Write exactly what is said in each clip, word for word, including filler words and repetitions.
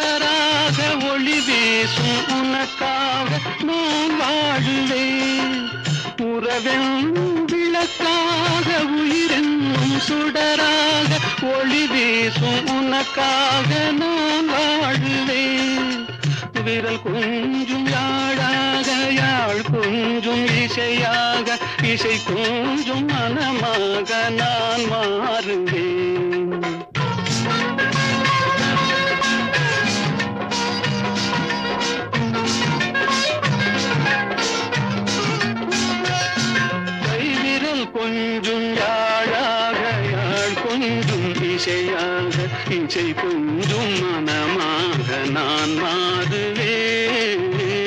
சுடராக ஒளி வீசும் உனக்காக நான் வாழுவேன். உறவென் விளக்காக உயிரென்னும் சுடராக ஒளி வீசும் உனக்காக நான் வாழுவேன். விரல் கொஞ்சும் யாழாக யாழ் கொஞ்சும் இசையாக இசை கொஞ்சும் மனமாக நான் மாறுவேன். கைவிரல் கொஞ்சும் யாழாக யாழ் கொஞ்சும் இசையாக இசை கொஞ்சும் மனமாக நான் மாறுவேன்.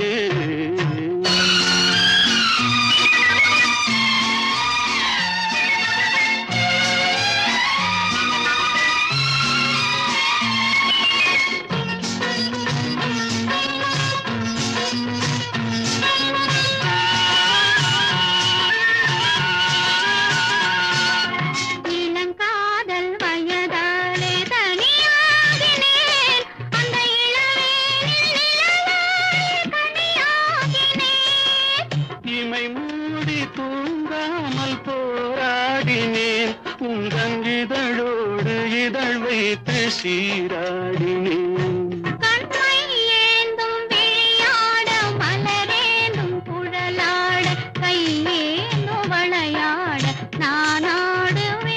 தூங்காமல் போராடினேன் உந்தன் இதழோடு இதழ் வைத்து சீராடினேன். கண்மை ஏந்தும் விளையாட மலரேந்தும் குழலாட கையேந்தும் விளையாட நான் ஆடுவேன்.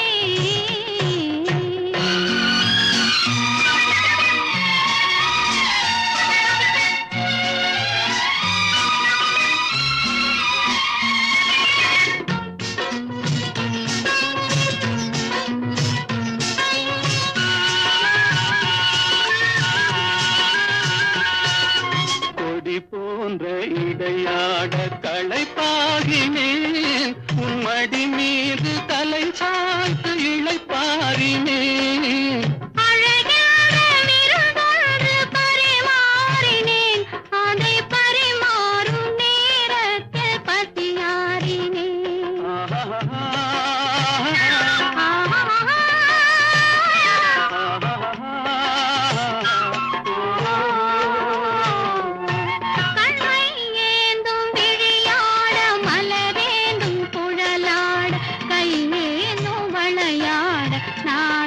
போன்ற இடையாட களைப்பாகினேன் உன்மடி மீது தலை சாய்த்து இளைப்பாரினேன். அழகான விருந்தொன்று பரிமாறினேன் அதை பரிமாறும் நேரத்தில் பசியாறினேன். நான்